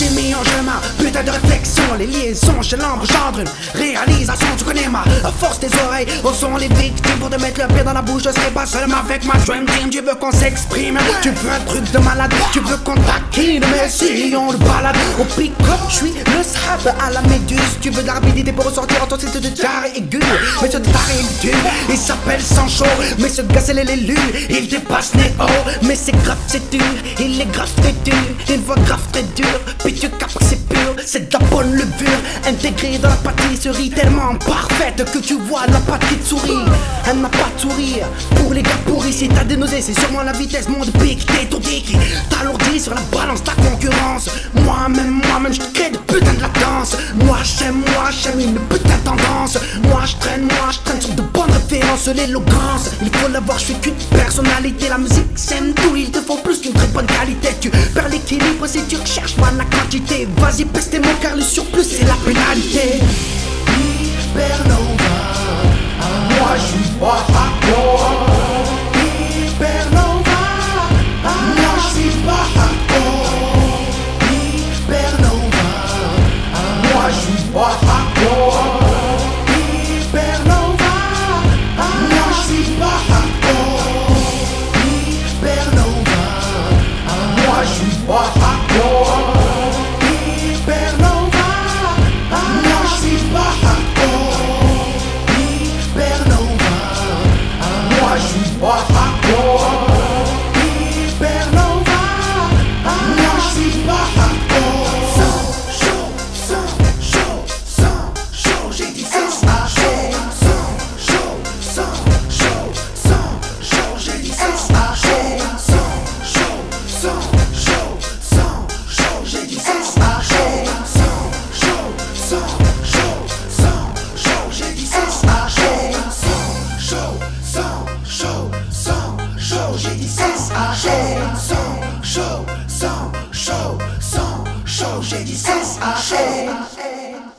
mélange ma putain de réflexion. Les liaisons chez l'ambre gendre une réalisation. Tu connais ma force des oreilles. Où sont les victimes pour te mettre le pied dans la bouche? Je serai pas seulement avec ma dream team. Tu veux qu'on s'exprime, tu veux un truc de malade, tu veux qu'on taquine. Mais si on le balade au pick-up, je suis le sable à la méduse. Tu veux de la rapidité pour ressortir en toi, c'est de taré aigu. Mais ce taré aigu, il s'appelle Sancho. Mais ce gars c'est l'élu, il dépasse Néo. Mais c'est grave, c'est dur, il est grave, t'es dur. Une voix grave, très dure, puis tu captes que c'est pur. C'est de la bonne levure, intégrée dans la pâtisserie. Tellement parfaite que tu vois la pâte qui te sourit. Elle n'a pas de sourire, pour les gars pourris. Si t'as des nausées, c'est sûrement la vitesse. Mon de pique, t'es ton qui t'alourdit sur la balance ta concurrence. Moi-même, je crée de putain de latence. Moi j'aime une putain de tendance. Moi je traîne sur de bonnes références. L'élégance, il faut l'avoir, je suis qu'une personnalité. La musique s'aime tout, il te faut plus qu'une très bonne qualité. Tu perds l'équilibre si tu recherches pas la quantité. Vas-y pèse tes mots car le surplus c'est la pénalité. Hypernova, moi je suis pas hardcore. Hypernova, moi je suis pas hardcore. Hypernova, moi je suis pas hardcore. Hypernova, moi je suis pas hardcore. Hypernova, moi je suis pas hardcore. Hypernova, moi je suis pas hardcore. Hypernova, moi je suis pas hardcore. Hypernova, moi je suis pas hardcore. Sans chaud, j'ai dit sans chaud. Sans chaud, j'ai dit sans chaud. Sans chaud, j'ai dit sans chaud. J'ai dit sans chaud, j'ai dit sans chaud, j'ai dit sans chaud.